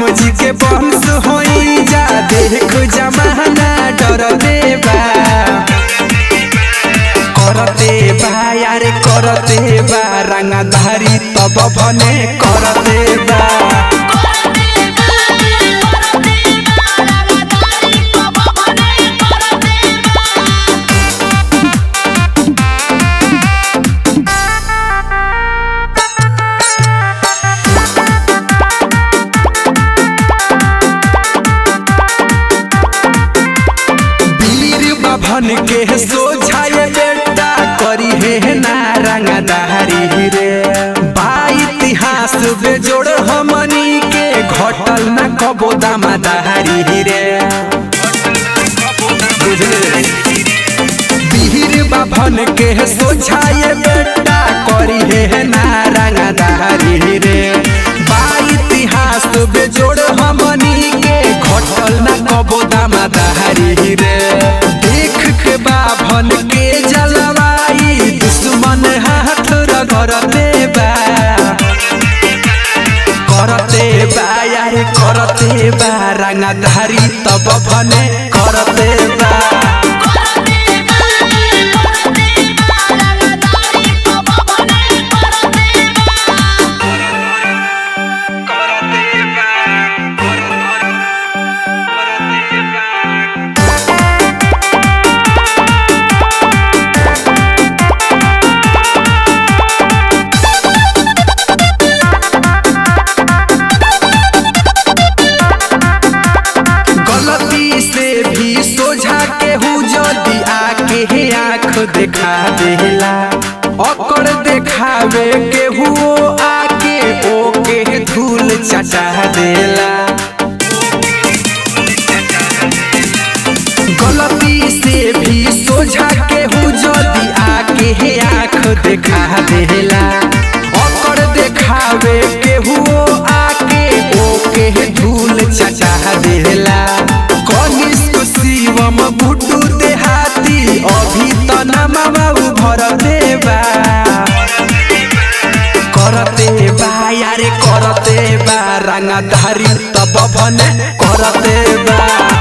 जी के बंश होई जा देख जमाना डर देबा करते बा यार करते बा रंगधारी तब बने करते बा भन के सोझाए बेटा करी है ना रंगदारी रे बा इतिहास बेजोड़ हमनी के घटल न कबो दामादारी रे वीर बाभन के सोझाए बेटा करी है ना रंगदारी रे बा इतिहास बेजोड़ हमनी के घटल न कबो दामादारी रे के बाभन के जलवाई दुश्मन हाथ रगड़ते बा करते बा यार करते बा रंगधारी तब बने करते बा देखा देला ओकर देखावे के हुओ आके ओके धूल चटा देला गलती से भी सोझा के हु जदी आके आँख देखा देला ओकर देखावे के हुओ आके ओके धूल चटा देला कनिष्क शिवम बुटू देहाती अभी भरते बा करते बा यारे करते बा रंगधारी तब बने करते बा।